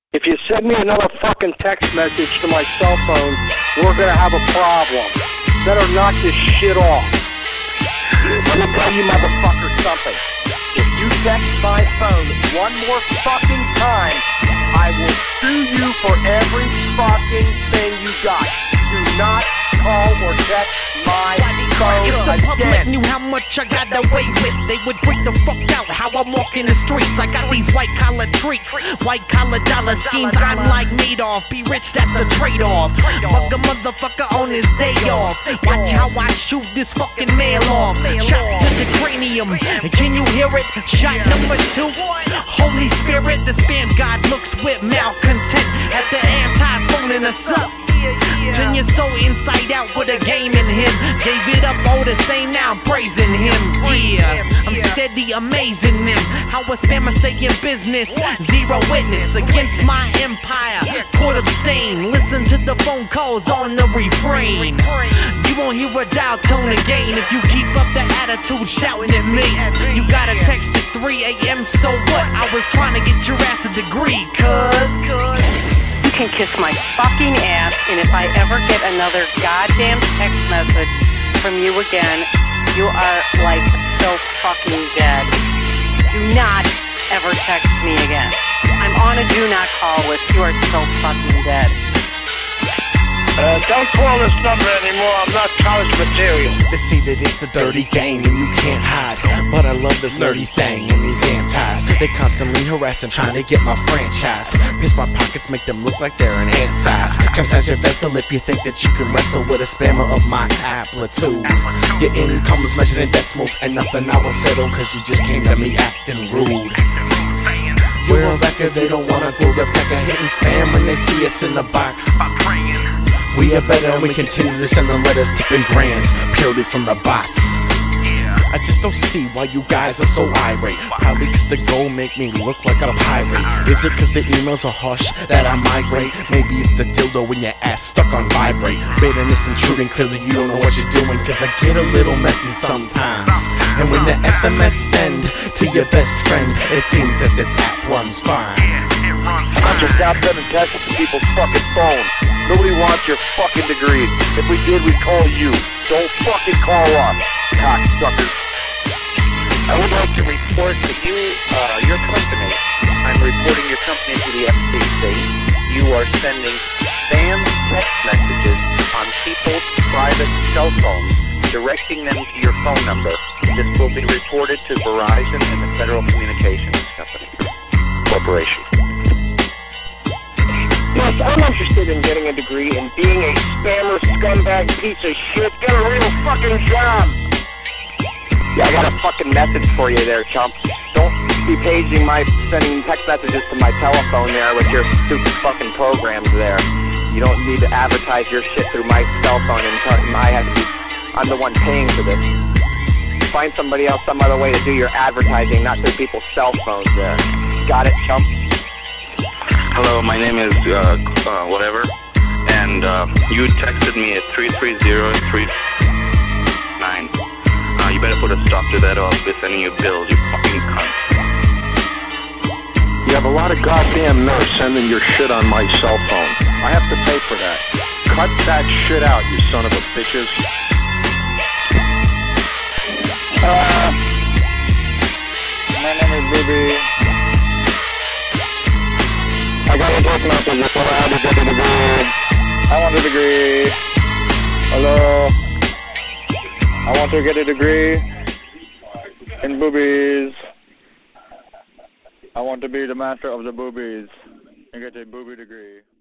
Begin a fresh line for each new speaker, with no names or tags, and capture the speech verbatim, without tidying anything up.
If you send me another fucking text message to my cell phone, we're gonna have a problem. Better knock this shit off. Let me tell you motherfucker something. If you text my phone one more fucking time, I will sue you for every fucking thing you got. Do not call or text my phone
If the public
again.
knew how much I got away with, they would freak the fuck out how I'm walking the streets. I got these white collar treats, white collar dollar schemes. I'm like Madoff, be rich, that's a trade-off. Fuck a motherfucker on his day off. Watch how I shoot this fucking mail off. Shots to the cranium, can you hear it? Shot number two. Holy Spirit, the spam god looks with malcontent at the antis phoning us up. Turn your soul inside out for the game in him. Gave it up all the same, now I'm praising him. Yeah, I'm steady amazing them. How a spammer stay in business. Zero witness against my empire. Court abstain. Listen to the phone calls on the refrain. You won't hear a dial tone again if you keep up the attitude shouting at me. You gotta text at three A M so what? I was trying to get your ass a degree, cuz
You can kiss my fucking ass, and if I ever get another goddamn text message from you again, you are like so fucking dead. Do not ever text me again. I'm on a do not call list. You are so fucking dead.
Uh, don't call this number anymore. I'm not college material.
They say that it's a dirty game and you can't hide, but I love this nerdy thing and these antis. They constantly harassing, trying to get my franchise. Piss my pockets, make them look like they're an head size. Come size your vessel if you think that you can wrestle with a spammer of my amplitude. Your income's measured in decimals, and nothing I will settle, cause you just came to me acting rude. We're a record, they don't wanna go the pack of hitting spam when they see us in the box. We are better and we continue to send them letters tipping grands purely from the bots. I just don't see why you guys are so irate. Probably cause the goal make me look like a pirate. Is it cause the emails are harsh that I migrate? Maybe it's the dildo when your ass stuck on vibrate. Bitterness intruding, clearly you don't know what you're doing, cause I get a little messy sometimes. And when the S M S send to your best friend, it seems that this app runs fine.
I just stop sending texts to people's fucking phones. Nobody wants your fucking degree. If we did, we'd call you. Don't fucking call us, cocksuckers.
I would like to report that you, uh, your company, I'm reporting your company to the F C C. You are sending spam text messages on people's private cell phones, directing them to your phone number. This will be reported to Verizon and the Federal Communications Company Corporation.
Yes, I'm interested in getting a degree and being a spammer, scumbag, piece of shit. Get a real fucking job. Yeah, I got a fucking message for you there, chump. Don't be paging my, sending text messages to my telephone there with your stupid fucking programs there. You don't need to advertise your shit through my cell phone and tell I have to be, I'm the one paying for this. Find somebody else some other way to do your advertising, not through people's cell phones there. Got it, chump?
Hello, my name is uh, uh, whatever, and uh, you texted me at three three zero three nine. Uh, you better put a stop to that or I'll be sending you bills, you fucking cunt.
You have a lot of goddamn nerve sending your shit on my cell phone. I have to pay for that. Cut that shit out, you son of a bitches. Uh, my name is Ruby. I got a text message before I had to get a degree. I want a degree. Hello. I want to get a degree in boobies. I want to be the master of the boobies and get a booby degree.